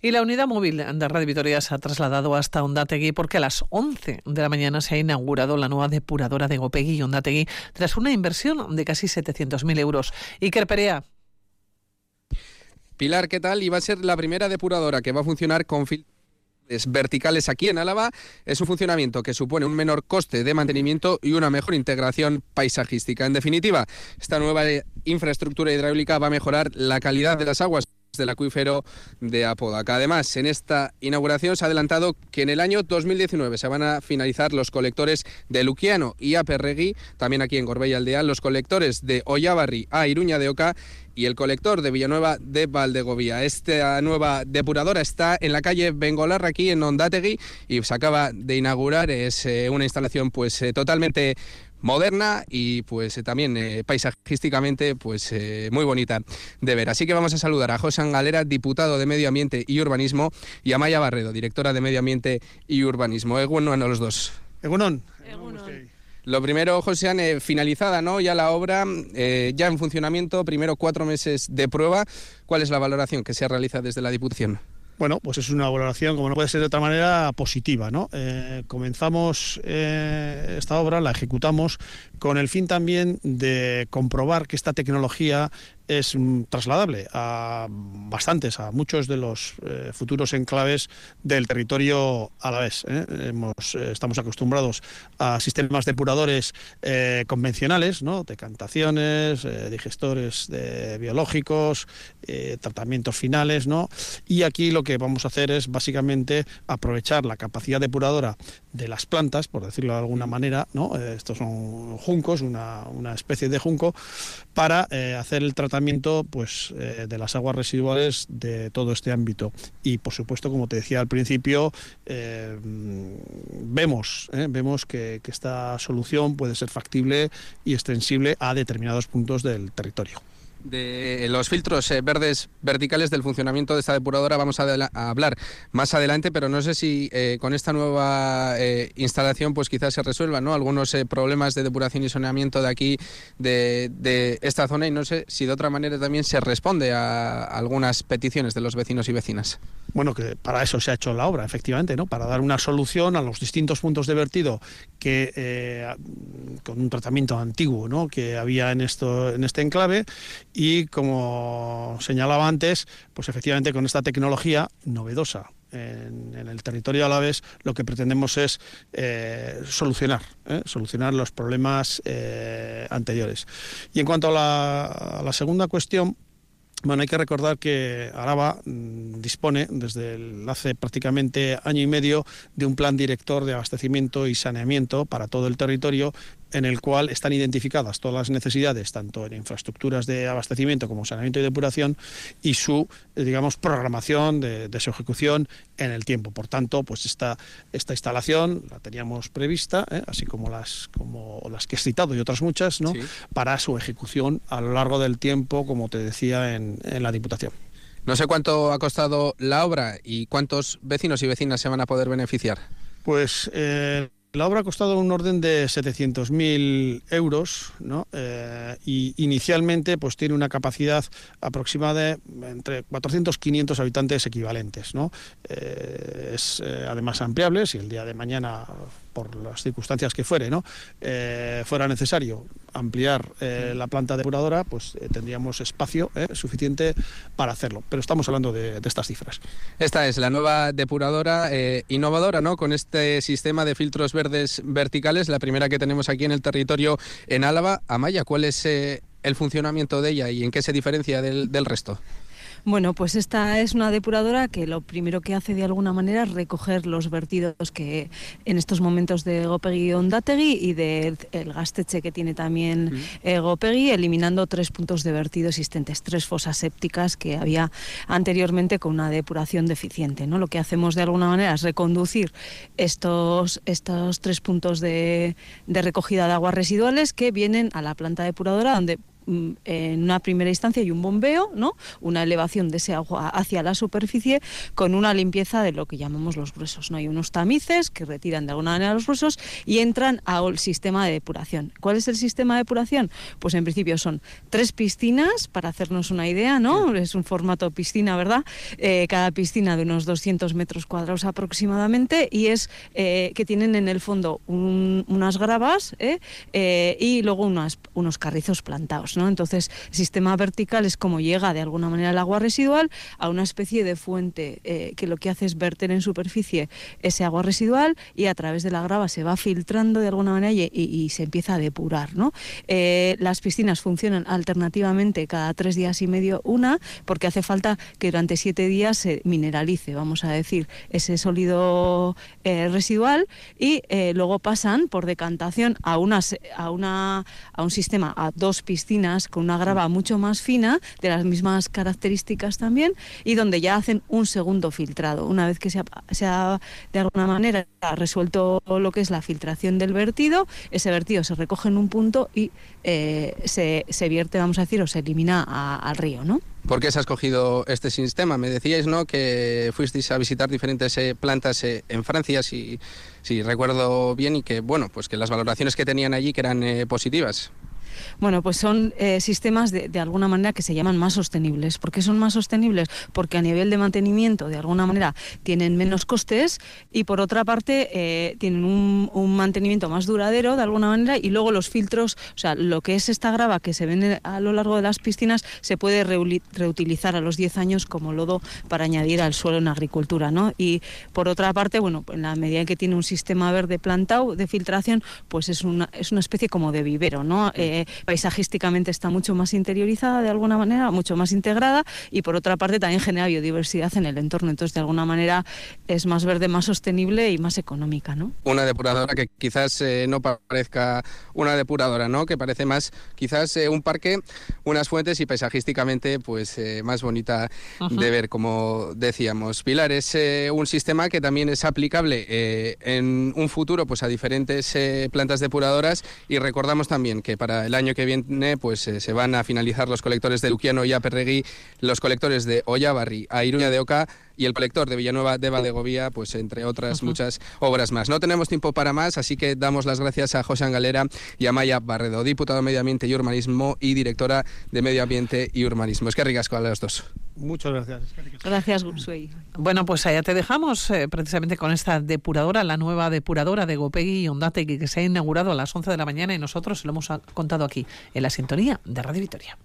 Y la unidad móvil de Radio Vitoria se ha trasladado hasta Ondategui porque a las 11 de la mañana se ha inaugurado la nueva depuradora de Gopegui y Ondategui tras una inversión de casi 700.000 euros. Iker Perea. Pilar, ¿qué tal? Y va a ser la primera depuradora que va a funcionar con filtros verticales aquí en Álava. Es un funcionamiento que supone un menor coste de mantenimiento y una mejor integración paisajística. En definitiva, esta nueva infraestructura hidráulica va a mejorar la calidad de las aguas del acuífero de Apodaca. Además, en esta inauguración se ha adelantado que en el año 2019 se van a finalizar los colectores de Luquiano y Aperregui, también aquí en Gorbella Aldea, los colectores de Ollabarri a Iruña de Oca y el colector de Villanueva de Valdegovía. Esta nueva depuradora está en la calle Bengolarra, aquí en Ondategui, y se acaba de inaugurar. Es una instalación totalmente moderna y también paisajísticamente muy bonita de ver. Así que vamos a saludar a José Galera, diputado de Medio Ambiente y Urbanismo, y a Maya Barredo, directora de Medio Ambiente y Urbanismo. Egunon a los dos. Egunon. Lo primero, José, finalizada, ¿no? Ya la obra, ya en funcionamiento, primero 4 meses de prueba. ¿Cuál es la valoración que se realiza desde la Diputación? Bueno, pues es una valoración, como no puede ser de otra manera, positiva, ¿no? Comenzamos esta obra, la ejecutamos con el fin también de comprobar que esta tecnología es trasladable a muchos de los futuros enclaves del territorio alavés. Estamos acostumbrados a sistemas depuradores convencionales, ¿no? Decantaciones, digestores biológicos, tratamientos finales, ¿no? Y aquí lo que vamos a hacer es básicamente aprovechar la capacidad depuradora de las plantas, por decirlo de alguna manera, ¿no? Estos son juncos, una especie de junco, para hacer el tratamiento de las aguas residuales de todo este ámbito. Y por supuesto, como te decía al principio, vemos que esta solución puede ser factible y extensible a determinados puntos del territorio. De los filtros verdes verticales, del funcionamiento de esta depuradora vamos a hablar más adelante, pero no sé si con esta nueva instalación quizás se resuelvan, ¿no?, algunos problemas de depuración y saneamiento de aquí, de esta zona, y no sé si de otra manera también se responde a algunas peticiones de los vecinos y vecinas. Bueno, que para eso se ha hecho la obra, efectivamente, ¿no? Para dar una solución a los distintos puntos de vertido que con un tratamiento antiguo, ¿no?, que había en este enclave. Y como señalaba antes, pues efectivamente con esta tecnología novedosa en el territorio alavés, lo que pretendemos es solucionar los problemas anteriores. Y en cuanto a la segunda cuestión, bueno, hay que recordar que Araba dispone desde hace prácticamente año y medio de un plan director de abastecimiento y saneamiento para todo el territorio, en el cual están identificadas todas las necesidades, tanto en infraestructuras de abastecimiento como saneamiento y depuración, y su, programación de su ejecución en el tiempo. Por tanto, pues esta instalación la teníamos prevista, así como las que he citado y otras muchas, ¿no?, sí, para su ejecución a lo largo del tiempo, como te decía, en la Diputación. No sé cuánto ha costado la obra y cuántos vecinos y vecinas se van a poder beneficiar. Pues la obra ha costado un orden de 700.000 euros, ¿no? Y inicialmente pues tiene una capacidad aproximada de entre 400 y 500 habitantes equivalentes, ¿no? Es además ampliable si el día de mañana, por las circunstancias que fuere, ¿no?, fuera necesario ampliar la planta depuradora, pues tendríamos espacio suficiente para hacerlo. Pero estamos hablando de estas cifras. Esta es la nueva depuradora innovadora, ¿no?, con este sistema de filtros verdes verticales, la primera que tenemos aquí en el territorio en Álava. Amaya, ¿cuál es el funcionamiento de ella y en qué se diferencia del resto? Bueno, pues esta es una depuradora que lo primero que hace de alguna manera es recoger los vertidos que en estos momentos de Gopegui y Ondategui y del gasteche que tiene también Gopegui, eliminando 3 puntos de vertido existentes, 3 fosas sépticas que había anteriormente con una depuración deficiente, ¿no? Lo que hacemos de alguna manera es reconducir estos 3 puntos de recogida de aguas residuales que vienen a la planta depuradora, donde en una primera instancia hay un bombeo, ¿no? Una elevación de ese agua hacia la superficie con una limpieza de lo que llamamos los gruesos, ¿no? Hay unos tamices que retiran de alguna manera los gruesos y entran al sistema de depuración. ¿Cuál es el sistema de depuración? Pues en principio son 3 piscinas, para hacernos una idea, ¿no? Es un formato piscina, ¿verdad? Cada piscina de unos 200 metros cuadrados aproximadamente, y es que tienen en el fondo unas gravas y luego unos carrizos plantados, ¿no? Entonces, el sistema vertical es como llega de alguna manera el agua residual a una especie de fuente que lo que hace es verter en superficie ese agua residual, y a través de la grava se va filtrando de alguna manera y se empieza a depurar, ¿no? Las piscinas funcionan alternativamente cada 3 días y medio una, porque hace falta que durante 7 días se mineralice, vamos a decir, ese sólido residual, y luego pasan por decantación a un sistema, a 2 piscinas con una grava mucho más fina, de las mismas características también, y donde ya hacen un segundo filtrado. Una vez que se ha de alguna manera resuelto lo que es la filtración del vertido, ese vertido se recoge en un punto y se vierte, vamos a decir, o se elimina al río, ¿no? ¿Por qué se ha escogido este sistema? Me decíais, ¿no?, que fuisteis a visitar diferentes plantas en Francia, si recuerdo bien, y que, bueno, pues que las valoraciones que tenían allí que eran positivas. Bueno, pues son sistemas de alguna manera que se llaman más sostenibles. ¿Por qué son más sostenibles? Porque a nivel de mantenimiento, de alguna manera, tienen menos costes, y por otra parte tienen un mantenimiento más duradero, de alguna manera, y luego los filtros, o sea, lo que es esta grava que se ven a lo largo de las piscinas, se puede reutilizar a los 10 años como lodo para añadir al suelo en agricultura, ¿no? Y por otra parte, bueno, en la medida en que tiene un sistema verde plantado de filtración, pues es una especie como de vivero, ¿no? Paisajísticamente está mucho más interiorizada, de alguna manera, mucho más integrada, y por otra parte también genera biodiversidad en el entorno. Entonces, de alguna manera, es más verde, más sostenible y más económica, ¿no? Una depuradora que quizás no parezca una depuradora, ¿no? Que parece más quizás un parque, unas fuentes, y paisajísticamente pues más bonita de ver, como decíamos. Pilar, es un sistema que también es aplicable en un futuro pues a diferentes plantas depuradoras, y recordamos también que para el año que viene pues se van a finalizar los colectores de Luquiano y Aperregui, los colectores de Ollabarri a Iruña de Oca y el colector de Villanueva de Valdegovía, pues entre otras muchas obras más. No tenemos tiempo para más, así que damos las gracias a José Angalera y a Maya Barredo, diputada de Medio Ambiente y Urbanismo y directora de Medio Ambiente y Urbanismo. Es que ricasco a los dos. Muchas gracias. Gracias, Gursuey. Bueno, pues allá te dejamos precisamente con esta depuradora, la nueva depuradora de Gopegui y Ondategui, que se ha inaugurado a las 11 de la mañana, y nosotros lo hemos contado aquí en la sintonía de Radio Vitoria.